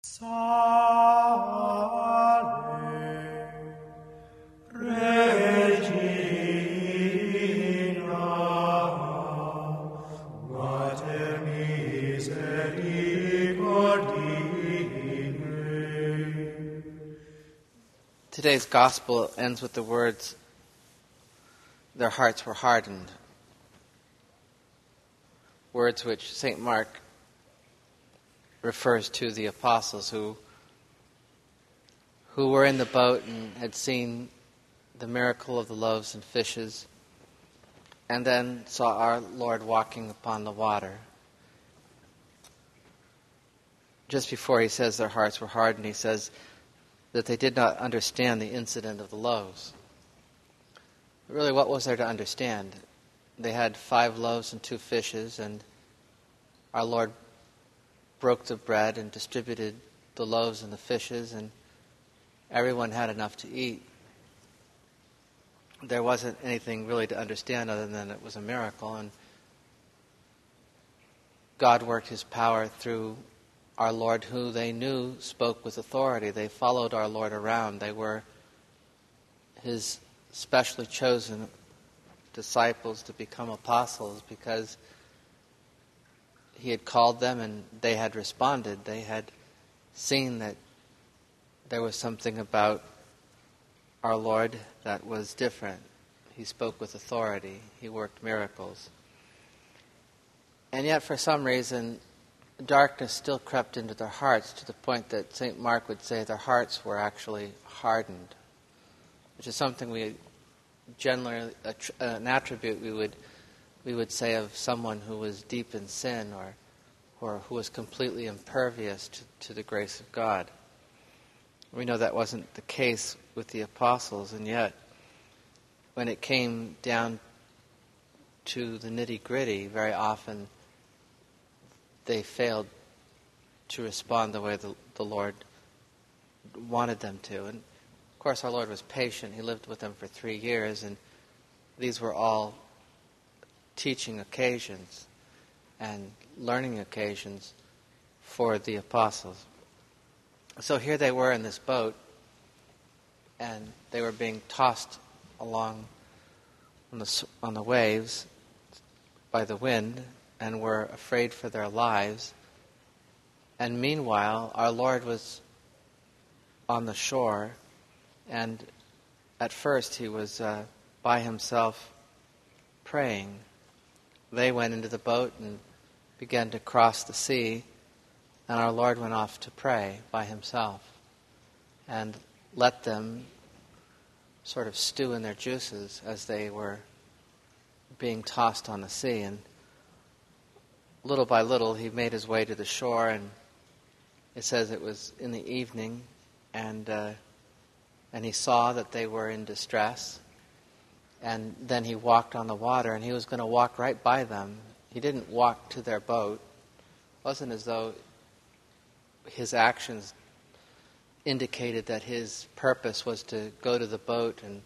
Salve, Regina, Mater misericordiae. Today's gospel ends with the words, "Their hearts were hardened." Words which St. Mark refers to the apostles who were in the boat and had seen the miracle of the loaves and fishes, and then saw our Lord walking upon the water. Just before he says their hearts were hardened, he says that they did not understand the incident of the loaves. Really, what was there to understand? They had 5 loaves and 2 fishes, and our Lord broke the bread and distributed the loaves and the fishes, and everyone had enough to eat. There wasn't anything really to understand other than it was a miracle, and God worked his power through our Lord, who they knew spoke with authority. They followed our Lord around. They were his specially chosen disciples to become apostles because he had called them and they had responded. They had seen that there was something about our Lord that was different. He spoke with authority. He worked miracles. And yet, for some reason, darkness still crept into their hearts to the point that St. Mark would say their hearts were actually hardened, which is something we generally, an attribute we would say of someone who was deep in sin or who was completely impervious to the grace of God. We know that wasn't the case with the apostles, and yet when it came down to the nitty-gritty, very often they failed to respond the way the Lord wanted them to. And of course our Lord was patient. He lived with them for 3 years, and these were all teaching occasions and learning occasions for the apostles. So here they were in this boat, and they were being tossed along on the waves by the wind, and were afraid for their lives. And meanwhile, our Lord was on the shore, and at first he was by himself praying. They went into the boat and began to cross the sea, and our Lord went off to pray by himself and let them sort of stew in their juices as they were being tossed on the sea. And little by little he made his way to the shore, and it says it was in the evening, and he saw that they were in distress, and then he walked on the water, and he was going to walk right by them. He didn't walk to their boat. It wasn't as though his actions indicated that his purpose was to go to the boat and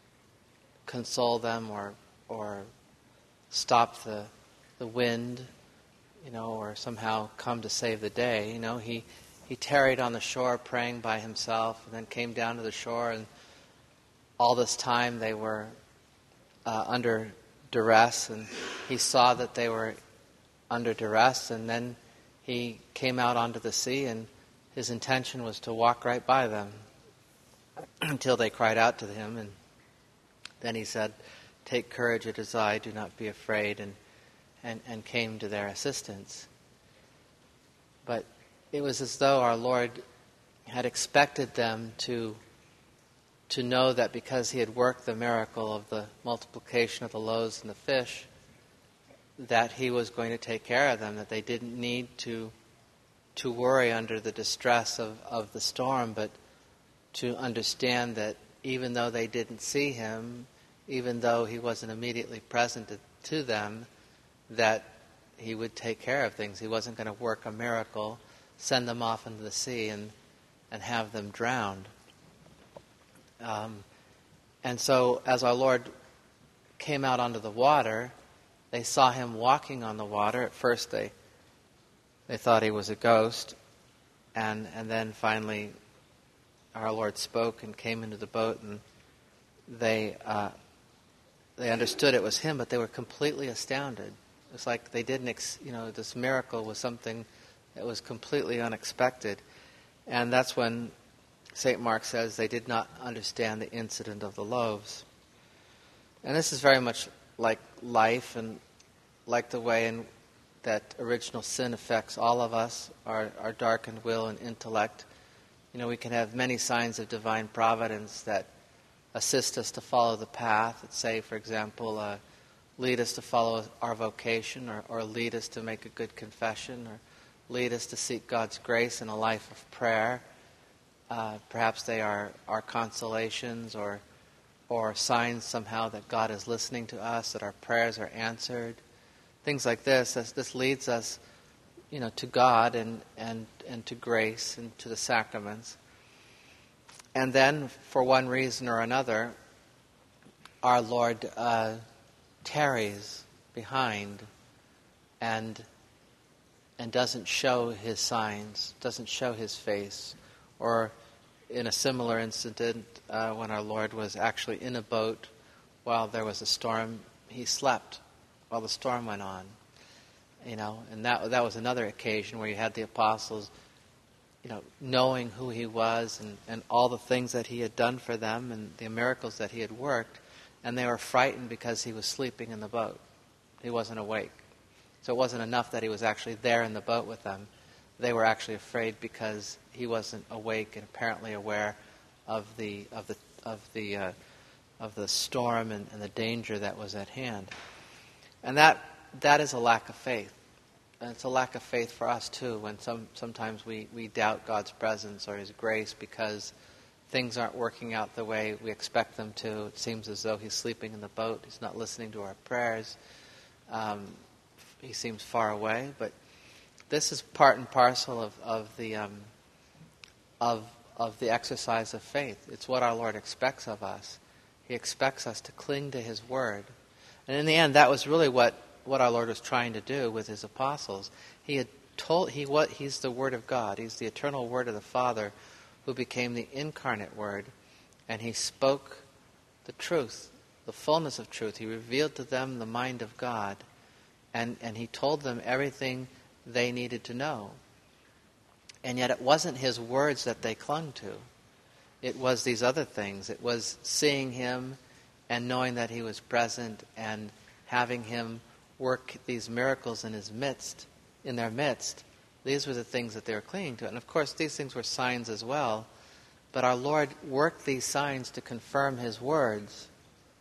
console them or stop the wind, or somehow come to save the day. He tarried on the shore praying by himself, and then came down to the shore, and all this time they were under duress, and he saw that they were under duress, and then he came out onto the sea, and his intention was to walk right by them until they cried out to him, and then he said, "Take courage, it is I, do not be afraid," and came to their assistance. But it was as though our Lord had expected them to know that because he had worked the miracle of the multiplication of the loaves and the fish, that he was going to take care of them, that they didn't need to worry under the distress of the storm, but to understand that even though they didn't see him, even though he wasn't immediately present to them, that he would take care of things. He wasn't going to work a miracle, send them off into the sea and have them drowned. And so as our Lord came out onto the water, they saw him walking on the water. At first they thought he was a ghost, And then finally our Lord spoke and came into the boat, and they understood it was him, but they were completely astounded. It's like they didn't, this miracle was something that was completely unexpected. And that's when St. Mark says they did not understand the incident of the loaves. And this is very much like life and like the way in that original sin affects all of us, our darkened will and intellect. We can have many signs of divine providence that assist us to follow the path, that say, for example, lead us to follow our vocation, or lead us to make a good confession, or lead us to seek God's grace in a life of prayer. Perhaps they are consolations or signs somehow that God is listening to us, that our prayers are answered. Things like this. This leads us, to God and to grace and to the sacraments. And then, for one reason or another, our Lord tarries behind and doesn't show his signs, doesn't show his face. Or in a similar incident, when our Lord was actually in a boat while there was a storm, he slept while the storm went on. And that was another occasion where you had the apostles, knowing who he was and all the things that he had done for them and the miracles that he had worked, and they were frightened because he was sleeping in the boat. He wasn't awake. So it wasn't enough that he was actually there in the boat with them. They were actually afraid because he wasn't awake and apparently aware of the storm and the danger that was at hand. And that is a lack of faith. And it's a lack of faith for us too, when sometimes we doubt God's presence or his grace because things aren't working out the way we expect them to. It seems as though he's sleeping in the boat. He's not listening to our prayers. He seems far away. But this is part and parcel of the exercise of faith. It's what our Lord expects of us. He expects us to cling to his word. And in the end, that was really what our Lord was trying to do with his apostles. He's the Word of God. He's the eternal Word of the Father who became the incarnate Word, and he spoke the truth, the fullness of truth. He revealed to them the mind of God, and he told them everything they needed to know. And yet it wasn't his words that they clung to. It was these other things. It was seeing him and knowing that he was present and having him work these miracles in their midst. These were the things that they were clinging to. And of course, these things were signs as well. But our Lord worked these signs to confirm his words,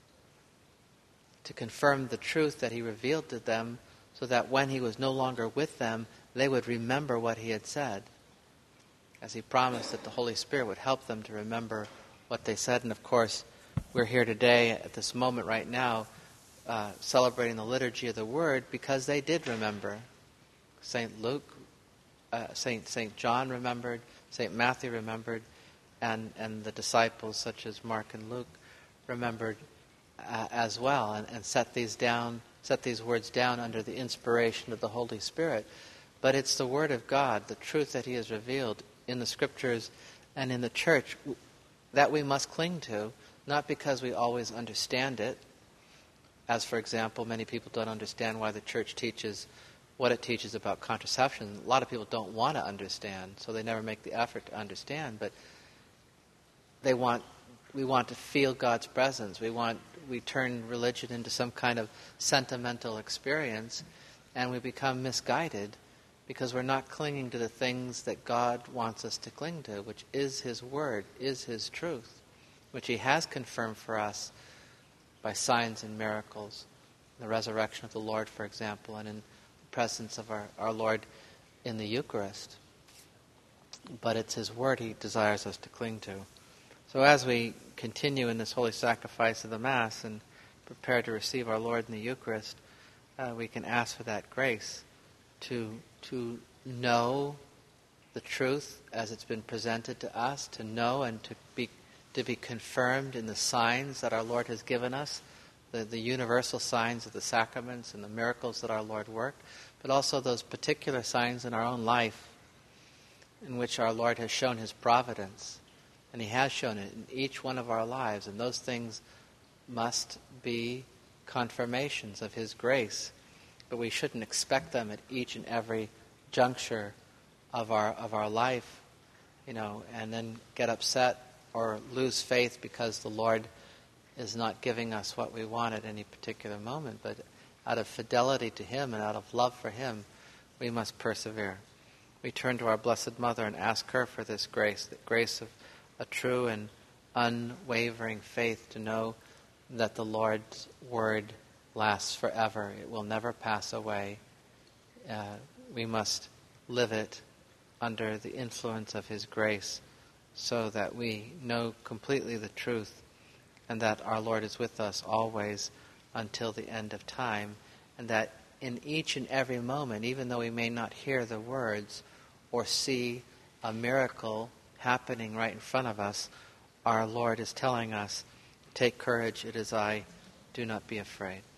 to confirm the truth that he revealed to them, so that when he was no longer with them, they would remember what he had said, as he promised that the Holy Spirit would help them to remember what they said. And of course, we're here today at this moment right now celebrating the liturgy of the Word because they did remember. St. Luke, St. John remembered, St. Matthew remembered, and the disciples such as Mark and Luke remembered as well, and set these words down under the inspiration of the Holy Spirit. But it's the Word of God, the truth that he has revealed in the Scriptures and in the Church, that we must cling to, not because we always understand it. As, for example, many people don't understand why the Church teaches what it teaches about contraception. A lot of people don't want to understand, so they never make the effort to understand. But we want to feel God's presence. We turn religion into some kind of sentimental experience, and we become misguided because we're not clinging to the things that God wants us to cling to, which is his word, is his truth, which he has confirmed for us by signs and miracles, the resurrection of the Lord, for example, and in the presence of our Lord in the Eucharist. But it's his word he desires us to cling to. So as we continue in this holy sacrifice of the Mass and prepare to receive our Lord in the Eucharist, we can ask for that grace to know the truth as it's been presented to us, to know and to be confirmed in the signs that our Lord has given us, the universal signs of the sacraments and the miracles that our Lord worked, but also those particular signs in our own life in which our Lord has shown his providence, and he has shown it in each one of our lives, and those things must be confirmations of his grace, but we shouldn't expect them at each and every juncture of our life, and then get upset or lose faith because the Lord is not giving us what we want at any particular moment. But out of fidelity to him and out of love for him, we must persevere. We turn to our Blessed Mother and ask her for this grace, the grace of a true and unwavering faith, to know that the Lord's word lasts forever. It will never pass away. We must live it under the influence of his grace, so that we know completely the truth, and that our Lord is with us always until the end of time, and that in each and every moment, even though we may not hear the words or see a miracle happening right in front of us, our Lord is telling us, "Take courage, it is I, do not be afraid."